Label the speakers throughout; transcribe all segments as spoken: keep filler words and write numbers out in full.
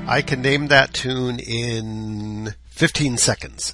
Speaker 1: I can name that tune in fifteen seconds.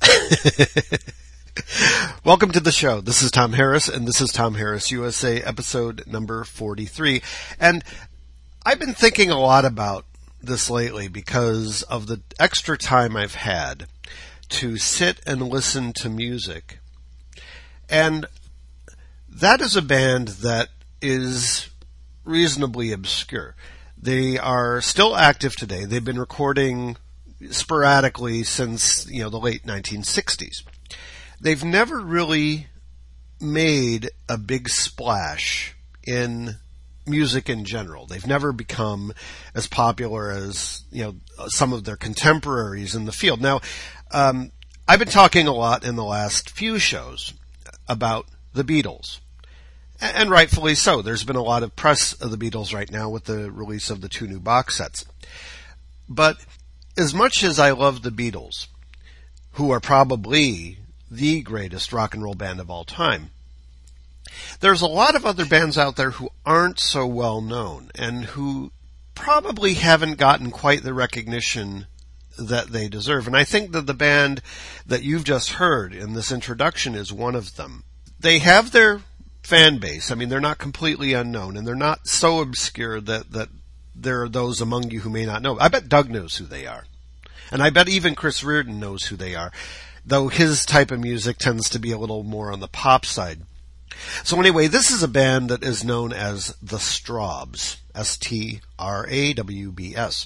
Speaker 1: Welcome to the show. This is Tom Harris, and this is Tom Harris U S A, episode number forty-three. And I've been thinking a lot about this lately because of the extra time I've had to sit and listen to music. And that is a band that is reasonably obscure. They are still active today. They've been recording sporadically since, you know, the late nineteen sixties. They've never really made a big splash in music in general. They've never become as popular as, you know, some of their contemporaries in the field. Now, um, I've been talking a lot in the last few shows about the Beatles. And rightfully so. There's been a lot of press of the Beatles right now with the release of the two new box sets. But as much as I love the Beatles, who are probably the greatest rock and roll band of all time, there's a lot of other bands out there who aren't so well known and who probably haven't gotten quite the recognition that they deserve. And I think that the band that you've just heard in this introduction is one of them. They have their fan base. I mean, they're not completely unknown, and they're not so obscure that, that there are those among you who may not know. I bet Doug knows who they are. And I bet even Chris Reardon knows who they are, though his type of music tends to be a little more on the pop side. So anyway, this is a band that is known as the Strawbs, S T R A W B S.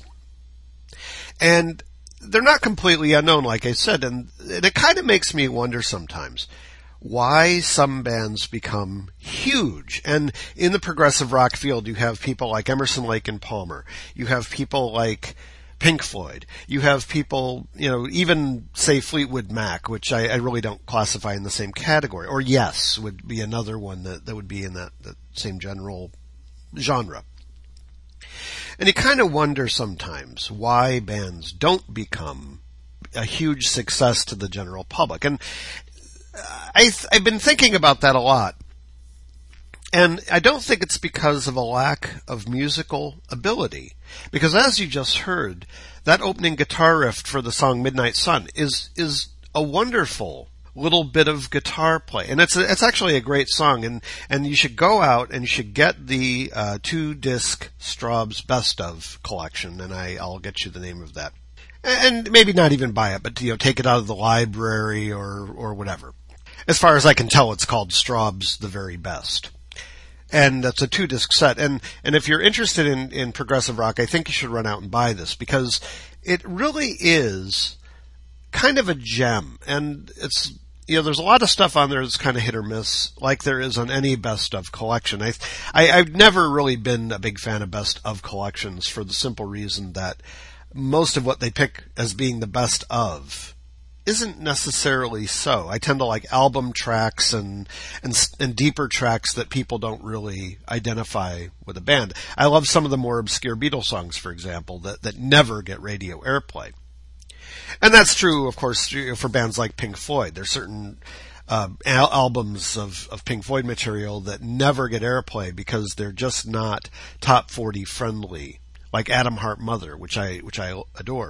Speaker 1: And they're not completely unknown, like I said, and it kind of makes me wonder sometimes why some bands become huge. And in the progressive rock field, you have people like Emerson, Lake and Palmer. You have people like Pink Floyd. You have people, you know, even, say, Fleetwood Mac, which I, I really don't classify in the same category. Or Yes would be another one that, that would be in that, that same general genre. And you kind of wonder sometimes why bands don't become a huge success to the general public. And I th- I've been thinking about that a lot. And I don't think it's because of a lack of musical ability. Because as you just heard, that opening guitar riff for the song Midnight Sun is is a wonderful little bit of guitar play. And it's a, it's actually a great song. And, and you should go out and you should get the uh, two-disc Strawbs Best Of collection. And I, I'll get you the name of that. And maybe not even buy it, but, you know, take it out of the library or or whatever. As far as I can tell, it's called Strawbs The Very Best. And that's a two-disc set. And, and if you're interested in, in progressive rock, I think you should run out and buy this because it really is kind of a gem. And it's, you know, there's a lot of stuff on there that's kind of hit or miss, like there is on any best of collection. I, I, I've never really been a big fan of best of collections for the simple reason that most of what they pick as being the best of isn't necessarily so. I tend to like album tracks and, and and deeper tracks that people don't really identify with a band. I love some of the more obscure Beatles songs, for example, that, that never get radio airplay. And that's true, of course, for bands like Pink Floyd. There's certain uh, al- albums of, of Pink Floyd material that never get airplay because they're just not top forty friendly, like Atom Heart Mother, which I which I adore.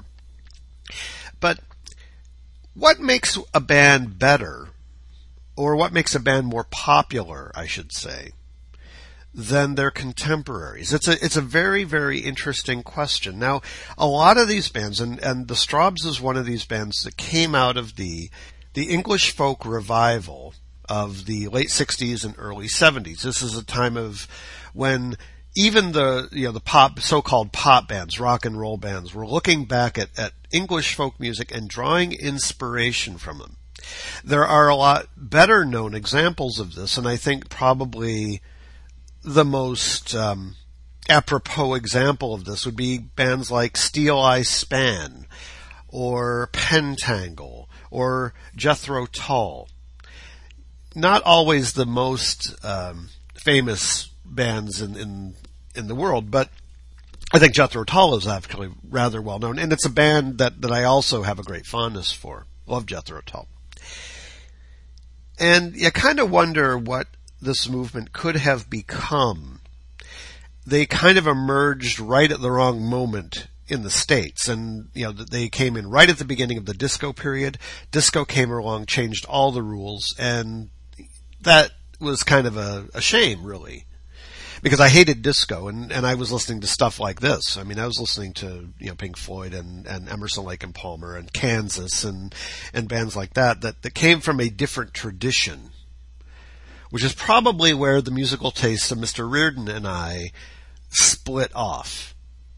Speaker 1: But what makes a band better, or what makes a band more popular, I should say, than their contemporaries? It's a it's a very, very interesting question. Now, a lot of these bands, and, and the Strawbs is one of these bands that came out of the the English folk revival of the late sixties and early seventies. This is a time of when even the, you know, the pop, so-called pop bands, rock and roll bands, were looking back at, at English folk music and drawing inspiration from them. There are a lot better known examples of this, and I think probably the most um, apropos example of this would be bands like Steel Eye Span, or Pentangle, or Jethro Tull. Not always the most um, famous bands in, in in the world, but I think Jethro Tull is actually rather well known, and it's a band that, that I also have a great fondness for. Love Jethro Tull. And you kind of wonder what this movement could have become. They kind of emerged right at the wrong moment in the States. And, you know, they came in right at the beginning of the disco period. Disco came along, changed all the rules, and that was kind of a, a shame, really. Because I hated disco, and, and I was listening to stuff like this. I mean, I was listening to, you know, Pink Floyd and, and Emerson, Lake and Palmer and Kansas and, and bands like that, that, that came from a different tradition, which is probably where the musical tastes of Mister Reardon and I split off.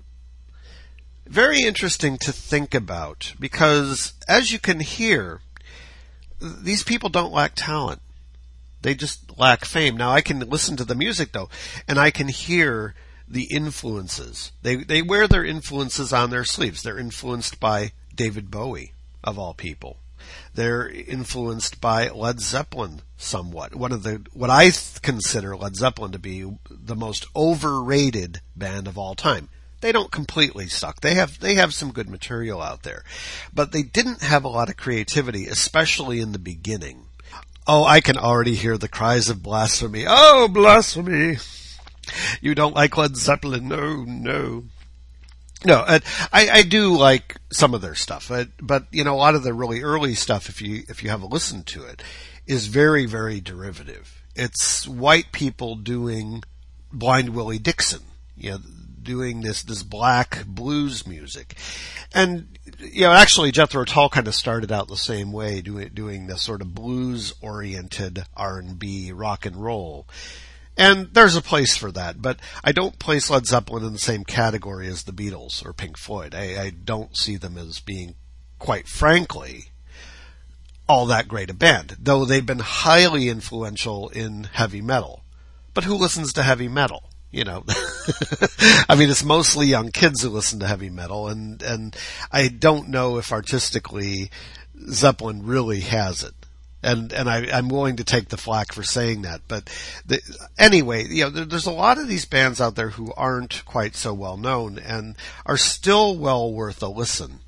Speaker 1: Very interesting to think about, because as you can hear, these people don't lack talent. They just lack fame. Now, I can listen to the music, though, and I can hear the influences. They they wear their influences on their sleeves. They're influenced by David Bowie, of all people. They're influenced by Led Zeppelin somewhat. One of the, what I consider Led Zeppelin to be the most overrated band of all time. They don't completely suck. They have, they have some good material out there. But they didn't have a lot of creativity, especially in the beginning. Oh, I can already hear the cries of blasphemy. Oh, blasphemy! You don't like Led Zeppelin? No, no. No, I, I do like some of their stuff, but, but, you know, a lot of the really early stuff, if you, if you have a listen to it, is very, very derivative. It's white people doing Blind Willie Dixon, you know, doing this, this black blues music. And, you know, actually Jethro Tull kind of started out the same way, doing, doing this sort of blues-oriented R and B, rock and roll. And there's a place for that, but I don't place Led Zeppelin in the same category as the Beatles or Pink Floyd. I, I don't see them as being, quite frankly, all that great a band, though they've been highly influential in heavy metal. But who listens to heavy metal? You know, I mean, it's mostly young kids who listen to heavy metal, and, and I don't know if artistically Zeppelin really has it. And, and I, I'm willing to take the flack for saying that. But the, anyway, you know, there, there's a lot of these bands out there who aren't quite so well known and are still well worth a listen.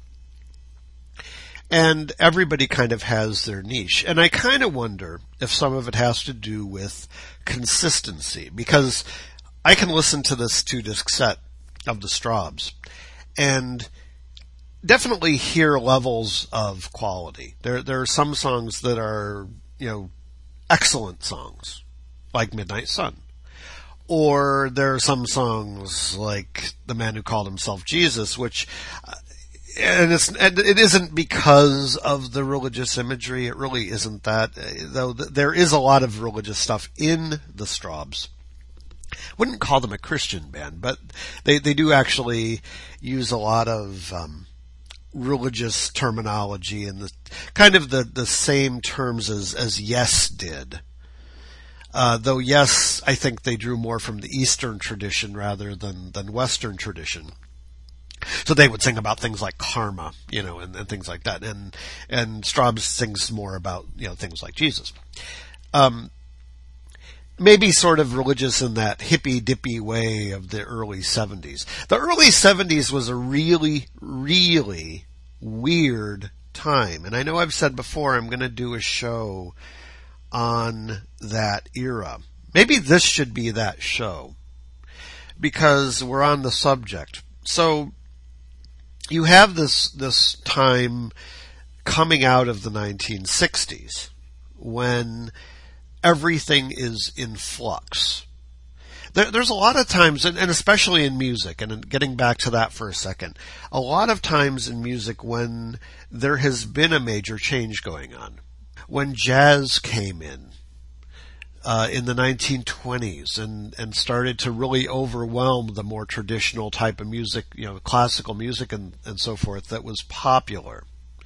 Speaker 1: And everybody kind of has their niche. And I kind of wonder if some of it has to do with consistency, because I can listen to this two-disc set of the Strawbs and definitely hear levels of quality. There, there are some songs that are, you know, excellent songs, like Midnight Sun. Or there are some songs like The Man Who Called Himself Jesus, which, uh, and it's, and it isn't because of the religious imagery. It really isn't that, though there is a lot of religious stuff in the Strawbs. Wouldn't call them a Christian band, but they, they do actually use a lot of, um, religious terminology and the kind of the, the same terms as, as Yes did. Uh, though Yes, I think they drew more from the Eastern tradition rather than, than Western tradition. So they would sing about things like karma, you know, and, and things like that. And, and Strawbs sings more about, you know, things like Jesus. Um, maybe sort of religious in that hippy-dippy way of the early seventies. The early seventies was a really, really weird time. And I know I've said before I'm going to do a show on that era. Maybe this should be that show, because we're on the subject. So you have this, this time coming out of the nineteen sixties when everything is in flux. There, there's a lot of times, and, and especially in music, and getting back to that for a second, a lot of times in music when there has been a major change going on. When jazz came in, uh, in the nineteen twenties and, and started to really overwhelm the more traditional type of music, you know, classical music and, and so forth that was popular.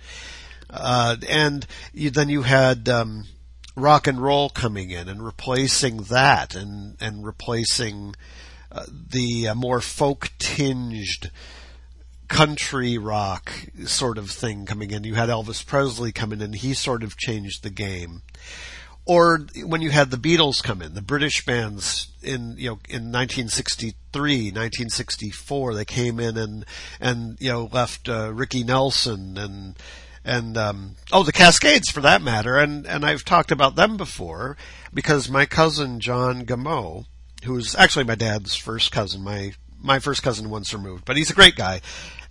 Speaker 1: Uh, and you, then you had, um, rock and roll coming in and replacing that and, and replacing uh, the uh, more folk-tinged country rock sort of thing coming in. You had Elvis Presley come in and he sort of changed the game. Or when you had the Beatles come in, the British bands in, you know, in nineteen sixty-three, nineteen sixty-four, they came in and, and, you know, left uh, Ricky Nelson and, And, um, oh, the Cascades for that matter, and, and I've talked about them before, because my cousin John Gameau, who's actually my dad's first cousin, my, my first cousin once removed, but he's a great guy,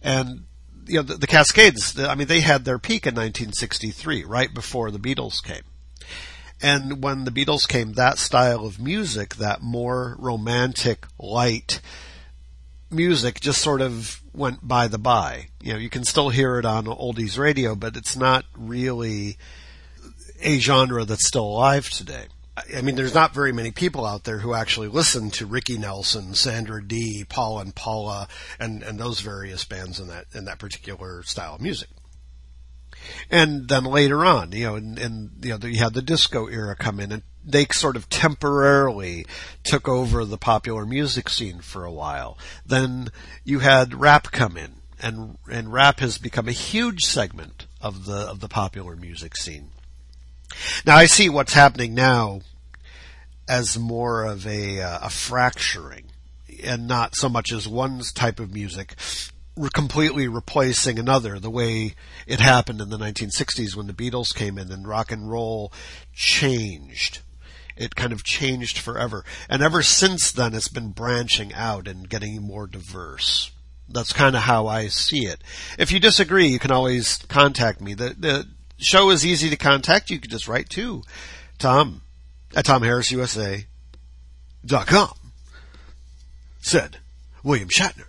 Speaker 1: And, you know, the, the Cascades, I mean, they had their peak in nineteen sixty-three, right before the Beatles came. And when the Beatles came, that style of music, that more romantic, light music, just sort of went by the by. You know, you can still hear it on oldies radio, but it's not really a genre that's still alive today. I mean, there's not very many people out there who actually listen to Ricky Nelson, Sandra Dee, Paul and Paula, and, and those various bands in that in that particular style of music. And then later on, you know, and, and you know, you had the disco era come in, and they sort of temporarily took over the popular music scene for a while. Then you had rap come in, and and rap has become a huge segment of the of the popular music scene. Now I see what's happening now as more of a uh, a fracturing, and not so much as one type of music completely replacing another, the way it happened in the nineteen sixties when the Beatles came in and rock and roll changed. It kind of changed forever. And ever since then, it's been branching out and getting more diverse. That's kind of how I see it. If you disagree, you can always contact me. The, the show is easy to contact. You can just write to Tom at tom harris u s a dot com. Said William Shatner.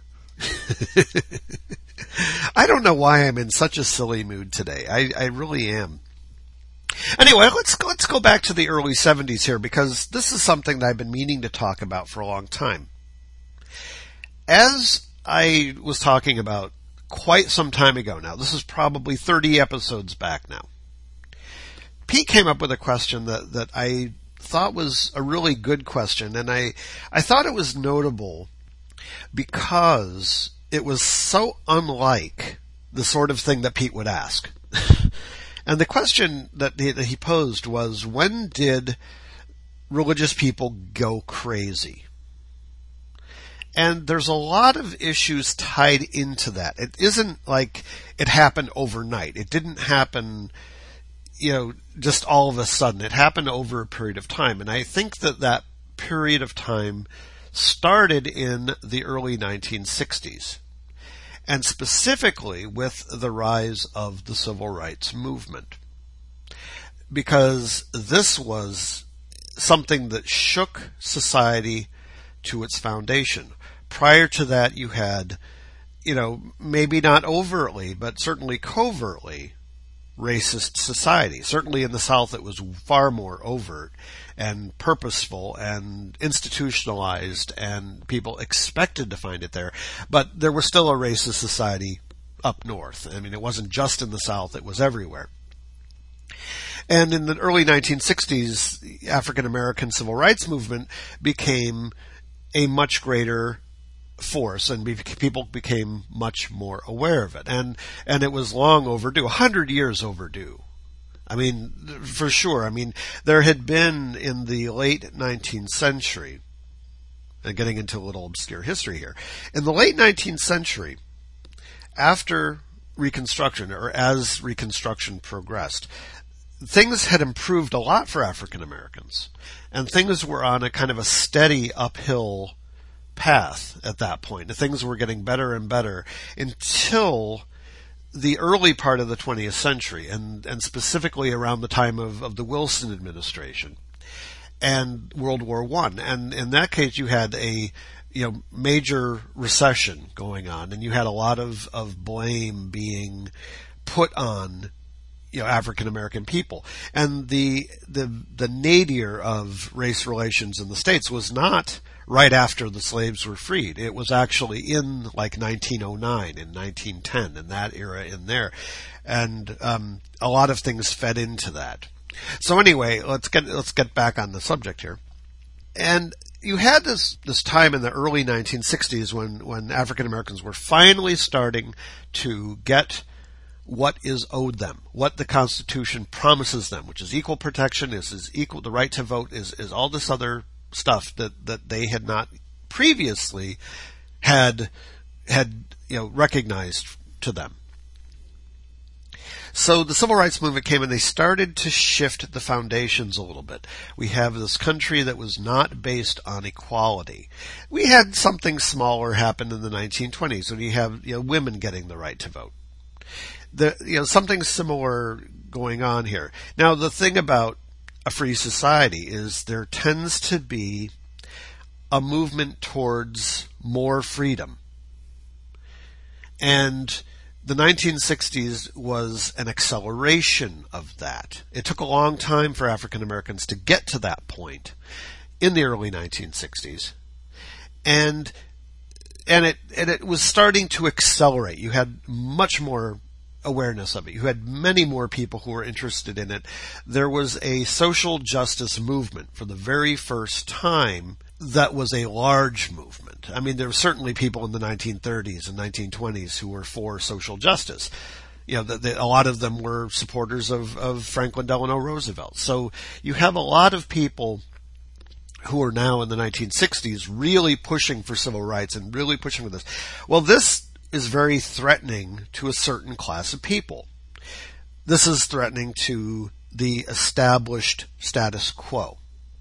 Speaker 1: I don't know why I'm in such a silly mood today. I, I really am. Anyway, let's let's go back to the early seventies here, because this is something that I've been meaning to talk about for a long time. As I was talking about quite some time ago now, this is probably thirty episodes back now, Pete came up with a question that, that I thought was a really good question, and I, I thought it was notable because it was so unlike the sort of thing that Pete would ask. And the question that he, that he posed was, when did religious people go crazy? And there's a lot of issues tied into that. It isn't like it happened overnight. It didn't happen, you know, just all of a sudden. It happened over a period of time. And I think that that period of time started in the early nineteen sixties, and specifically with the rise of the civil rights movement, because this was something that shook society to its foundation. Prior to that, you had, you know, maybe not overtly, but certainly covertly racist society. Certainly in the South, it was far more overt and purposeful and institutionalized, and people expected to find it there. But there was still a racist society up north. I mean, it wasn't just in the South, it was everywhere. And in the early nineteen sixties, the African American civil rights movement became a much greater force, and people became much more aware of it. And and it was long overdue, a hundred years overdue. I mean, for sure. I mean, there had been in the late nineteenth century, and getting into a little obscure history here, in the late nineteenth century, after Reconstruction, or as Reconstruction progressed, things had improved a lot for African Americans, and things were on a kind of a steady uphill path at that point. And things were getting better and better until the early part of the twentieth century, and, and specifically around the time of, of the Wilson administration and World War One. And in that case, you had a you know major recession going on, and you had a lot of, of blame being put on you know African American people. And the the the nadir of race relations in the States was not right after the slaves were freed. It was actually in like nineteen oh nine and nineteen ten, in that era in there. And um, a lot of things fed into that. So anyway, let's get let's get back on the subject here. And you had this this time in the early nineteen sixties when when African Americans were finally starting to get what is owed them, what the Constitution promises them, which is equal protection, is, is equal, the right to vote, is, is all this other stuff that, that they had not previously had, had, you know, recognized to them. So the civil rights movement came and they started to shift the foundations a little bit. We have this country that was not based on equality. We had something smaller happen in the nineteen twenties when you have, you know, women getting the right to vote. The, you know, something similar going on here. Now, the thing about a free society is there tends to be a movement towards more freedom. And the nineteen sixties was an acceleration of that. It took a long time for African Americans to get to that point in the early nineteen sixties. And and it and it was starting to accelerate. You had much more awareness of it. You had many more people who were interested in it. There was a social justice movement for the very first time that was a large movement. I mean, there were certainly people in the nineteen thirties and nineteen twenties who were for social justice. You know, the, the, a lot of them were supporters of, of Franklin Delano Roosevelt. So you have a lot of people who are now in the nineteen sixties really pushing for civil rights and really pushing for this. Well, this is very threatening to a certain class of people. This is threatening to the established status quo.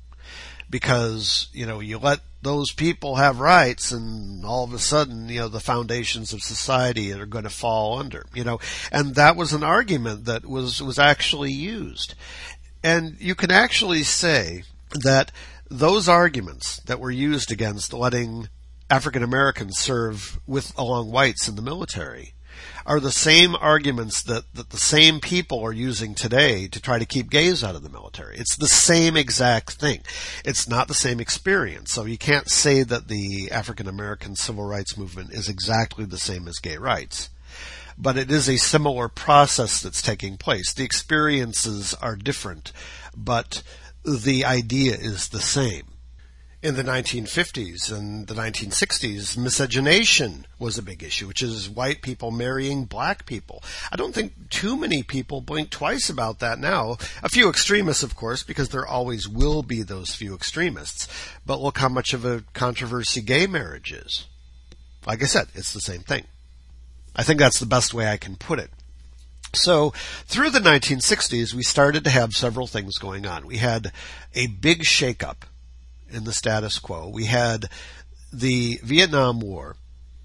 Speaker 1: Because, you know, you let those people have rights and all of a sudden, you know, the foundations of society are going to fall under, you know, and that was an argument that was, was actually used. And you can actually say that those arguments that were used against letting African Americans serve with along whites in the military are the same arguments that, that the same people are using today to try to keep gays out of the military. It's the same exact thing. It's not the same experience. So you can't say that the African American civil rights movement is exactly the same as gay rights. But it is a similar process that's taking place. The experiences are different, but the idea is the same. In the nineteen fifties and the nineteen sixties, miscegenation was a big issue, which is white people marrying black people. I don't think too many people blink twice about that now. A few extremists, of course, because there always will be those few extremists. But look how much of a controversy gay marriage is. Like I said, it's the same thing. I think that's the best way I can put it. So through the nineteen sixties, we started to have several things going on. We had a big shakeup in the status quo. We had the Vietnam War,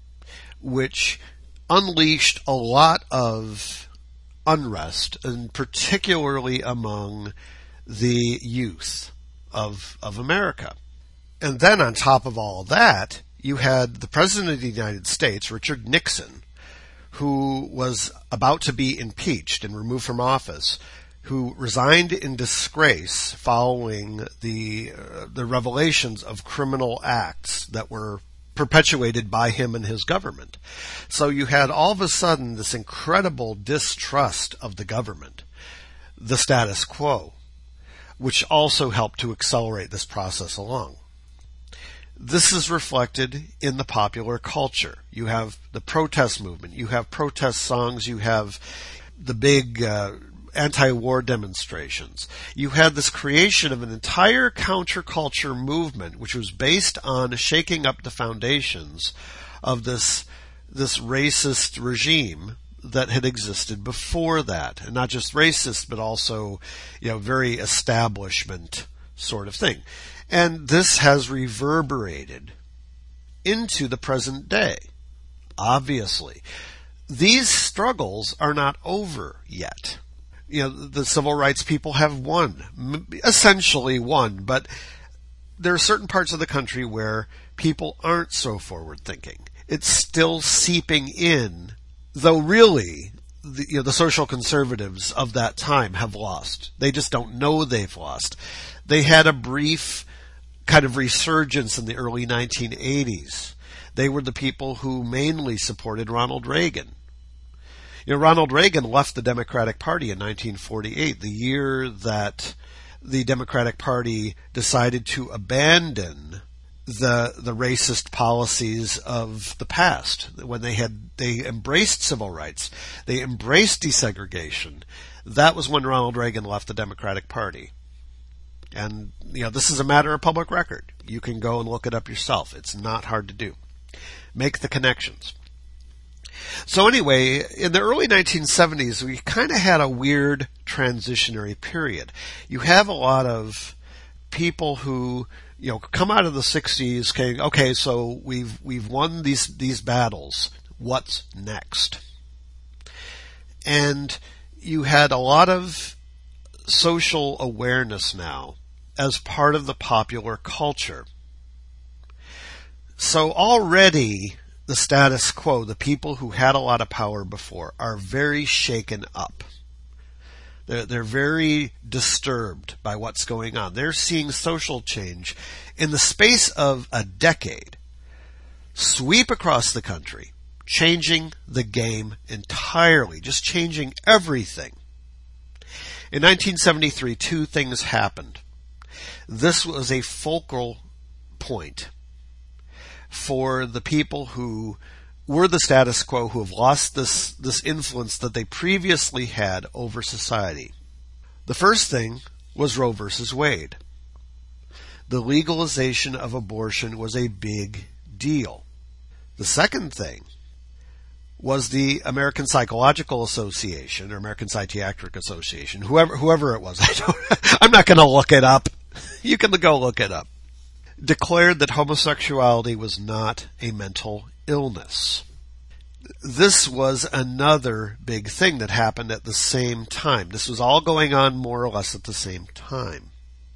Speaker 1: which unleashed a lot of unrest, and particularly among the youth of of America. And then on top of all that, you had the President of the United States, Richard Nixon, who was about to be impeached and removed from office, who resigned in disgrace following the uh, the revelations of criminal acts that were perpetuated by him and his government. So you had all of a sudden this incredible distrust of the government, the status quo, which also helped to accelerate this process along. This is reflected in the popular culture. You have the protest movement, you have protest songs, you have the big uh, anti-war demonstrations. You had this creation of an entire counterculture movement, which was based on shaking up the foundations of this this racist regime that had existed before that, and not just racist, but also, you know, very establishment sort of thing. And this has reverberated into the present day. Obviously, these struggles are not over yet. You know, the civil rights people have won, essentially won, but there are certain parts of the country where people aren't so forward thinking. It's still seeping in, though really, the, you know, the social conservatives of that time have lost. They just don't know they've lost. They had a brief kind of resurgence in the early nineteen eighties. They were the people who mainly supported Ronald Reagan. You know, Ronald Reagan left the Democratic Party in nineteen forty-eight, the year that the Democratic Party decided to abandon the the racist policies of the past. When they had they embraced civil rights, they embraced desegregation. That was when Ronald Reagan left the Democratic Party. And, you know, this is a matter of public record. You can go and look it up yourself. It's not hard to do. Make the connections. So anyway, in the early nineteen seventies, we kind of had a weird transitionary period. You have a lot of people who, you know, come out of the sixties saying, okay, so we've, we've won these, these battles. What's next? And you had a lot of social awareness now as part of the popular culture. So already the status quo, the people who had a lot of power before, are very shaken up. They're, they're very disturbed by what's going on. They're seeing social change in the space of a decade sweep across the country, changing the game entirely, just changing everything. In nineteen seventy-three, two things happened. This was a focal point for the people who were the status quo, who have lost this, this influence that they previously had over society. The first thing was Roe versus Wade. The legalization of abortion was a big deal. The second thing was the American Psychological Association, or American Psychiatric Association, whoever whoever it was. I don't, I'm not going to look it up. You can go look it up. Declared that homosexuality was not a mental illness. This was another big thing that happened at the same time. This was all going on more or less at the same time.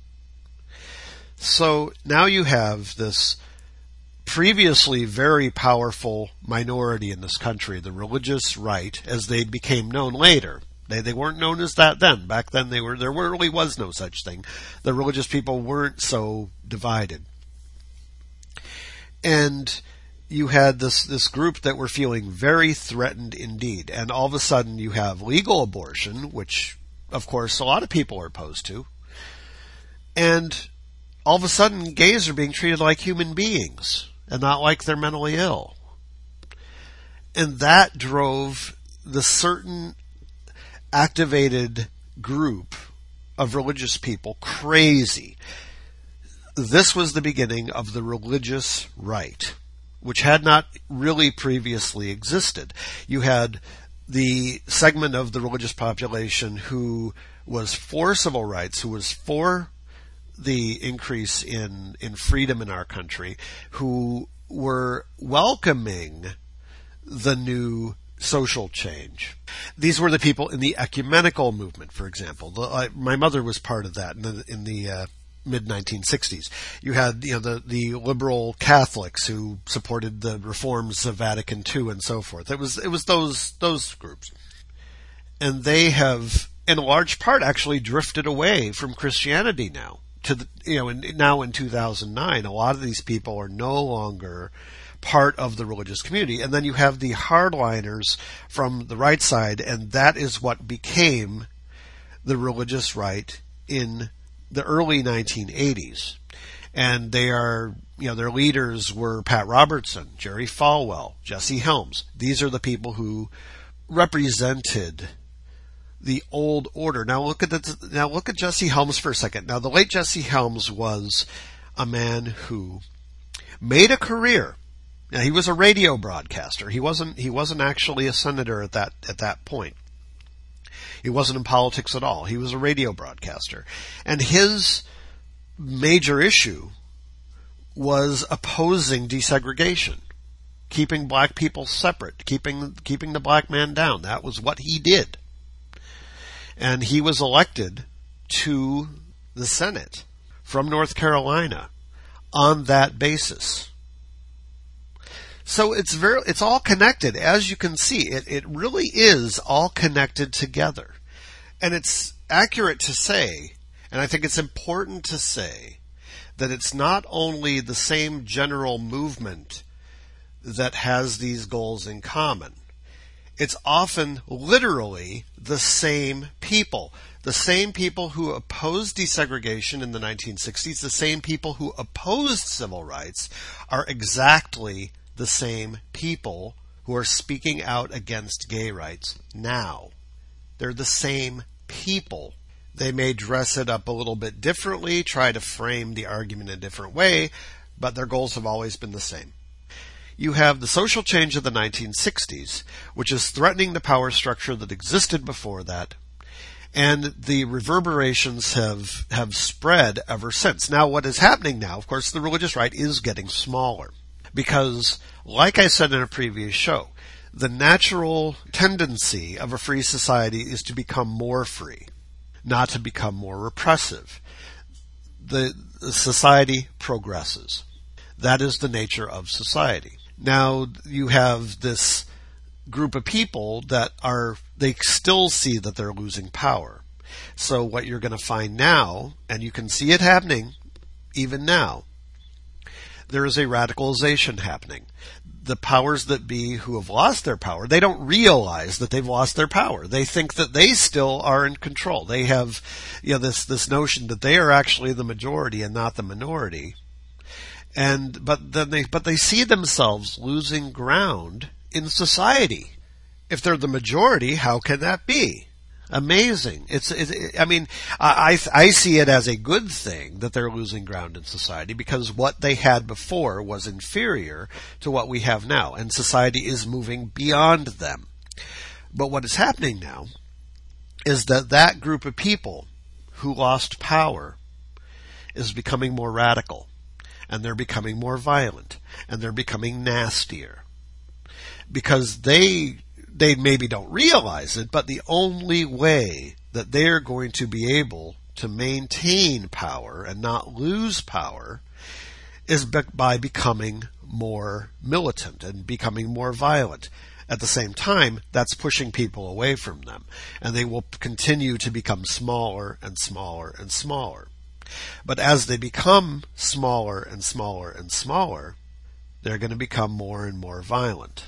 Speaker 1: So now you have this previously very powerful minority in this country, the religious right, as they became known later. They they weren't known as that then. Back then they were there really was no such thing. The religious people weren't so divided. And you had this, this group that were feeling very threatened indeed. And all of a sudden you have legal abortion, which of course a lot of people are opposed to. And all of a sudden gays are being treated like human beings and not like they're mentally ill. And that drove the certain activated group of religious people crazy. This was the beginning of the religious right, which had not really previously existed. You had the segment of the religious population who was for civil rights, who was for the increase in, in freedom in our country, who were welcoming the new social change. These were the people in the ecumenical movement, for example. The, I, my mother was part of that in the, in the uh, mid nineteen sixties. You had, you know, the, the liberal Catholics who supported the reforms of Vatican Two and so forth. It was, it was those, those groups. And they have, in large part, actually drifted away from Christianity now. To the, you know, in, now in two thousand nine, a lot of these people are no longer part of the religious community. And then you have the hardliners from the right side, and that is what became the religious right in the early nineteen eighties. And they are, you know, their leaders were Pat Robertson, Jerry Falwell, Jesse Helms. These are the people who represented the old order. Now look at the, now look at Jesse Helms for a second. Now the late Jesse Helms was a man who made a career. Now he was a radio broadcaster. He wasn't he wasn't actually a senator at that at that point. He wasn't in politics at all. He was a radio broadcaster. And his major issue was opposing desegregation, keeping black people separate, keeping keeping the black man down. That was what he did. And he was elected to the Senate from North Carolina on that basis. So it's very, it's all connected. As you can see, it, it really is all connected together. And it's accurate to say, and I think it's important to say, that it's not only the same general movement that has these goals in common. It's often literally the same people. The same people who opposed desegregation in the nineteen sixties, the same people who opposed civil rights, are exactly the same people who are speaking out against gay rights now. They're the same people. They may dress it up a little bit differently, try to frame the argument in a different way, but their goals have always been the same. you have the social change of the nineteen sixties, which is threatening the power structure that existed before that, and the reverberations have have spread ever since. Now, what is happening now, of course, the religious right is getting smaller, because, like I said in a previous show, the natural tendency of a free society is to become more free, not to become more repressive. The, the society progresses. That is the nature of society. Now, you have this group of people that are, they still see that they're losing power. So what you're going to find now, and you can see it happening even now, there is a radicalization happening. The powers that be who have lost their power, they don't realize that they've lost their power. They think that they still are in control. They have, you know, this, this notion that they are actually the majority and not the minority. And, but then they, but they see themselves losing ground in society. If they're the majority, how can that be? Amazing. It's, it, I mean, I, I see it as a good thing that they're losing ground in society, because what they had before was inferior to what we have now, and society is moving beyond them. But what is happening now is that that group of people who lost power is becoming more radical, and they're becoming more violent, and they're becoming nastier, because they They maybe don't realize it, but the only way that they're going to be able to maintain power and not lose power is by becoming more militant and becoming more violent. At the same time, that's pushing people away from them, and they will continue to become smaller and smaller and smaller. But as they become smaller and smaller and smaller, they're going to become more and more violent.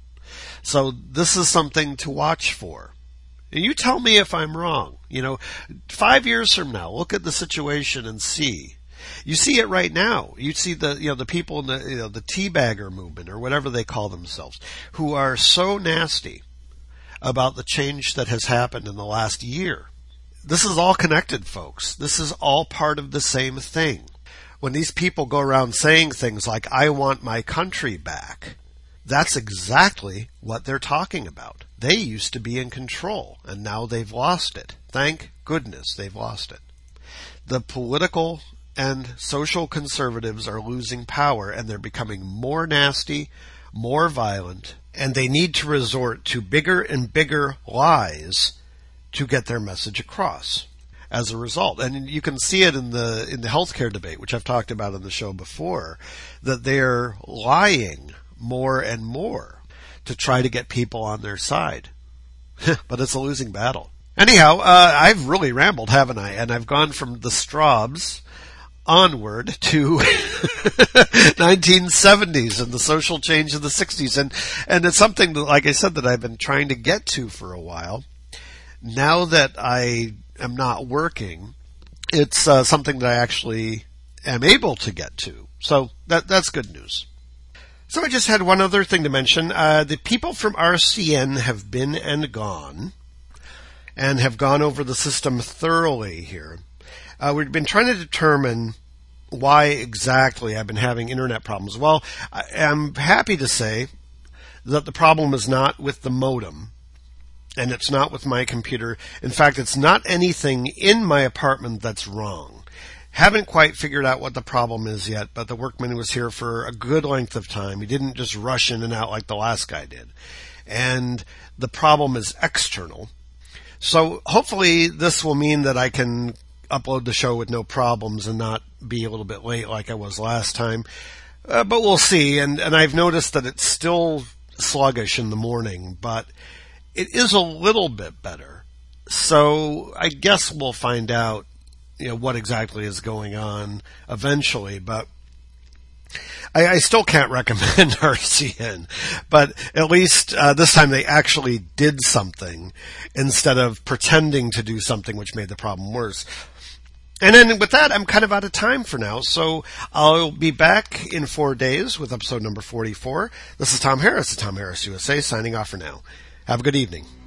Speaker 1: So this is something to watch for. And you tell me if I'm wrong. You know, five years from now, look at the situation and see. You see it right now. You see the, you know, the people in the, you know, the teabagger movement, or whatever they call themselves, who are so nasty about the change that has happened in the last year. This is all connected, folks. This is all part of the same thing. When these people go around saying things like, I want my country back, that's exactly what they're talking about. They used to be in control, and now they've lost it. Thank goodness they've lost it. The political and social conservatives are losing power, and they're becoming more nasty, more violent, and they need to resort to bigger and bigger lies to get their message across as a result. And you can see it in the in the healthcare debate, which I've talked about on the show before, that they're lying more and more to try to get people on their side. But it's a losing battle. Anyhow, uh, I've really rambled, haven't I? And I've gone from the Straubs onward to nineteen seventies and the social change of the sixties. And, and it's something that, like I said, that I've been trying to get to for a while. Now that I am not working, it's uh, something that I actually am able to get to. So that that's good news. So I just had one other thing to mention. Uh, the people from R C N have been and gone, and have gone over the system thoroughly here. Uh, we've been trying to determine why exactly I've been having internet problems. Well, I, I'm happy to say that the problem is not with the modem, and it's not with my computer. In fact, it's not anything in my apartment that's wrong. Haven't quite figured out what the problem is yet, but the workman was here for a good length of time. He didn't just rush in and out like the last guy did. And the problem is external. So hopefully this will mean that I can upload the show with no problems and not be a little bit late like I was last time. Uh, but we'll see. And, and I've noticed that it's still sluggish in the morning, but it is a little bit better. So I guess we'll find out, you know, what exactly is going on eventually, but I, I still can't recommend R C N. But at least uh, this time they actually did something instead of pretending to do something which made the problem worse. And then with that, I'm kind of out of time for now, so I'll be back in four days with episode number forty-four. This is Tom Harris of Tom Harris U S A, signing off for now. Have a good evening.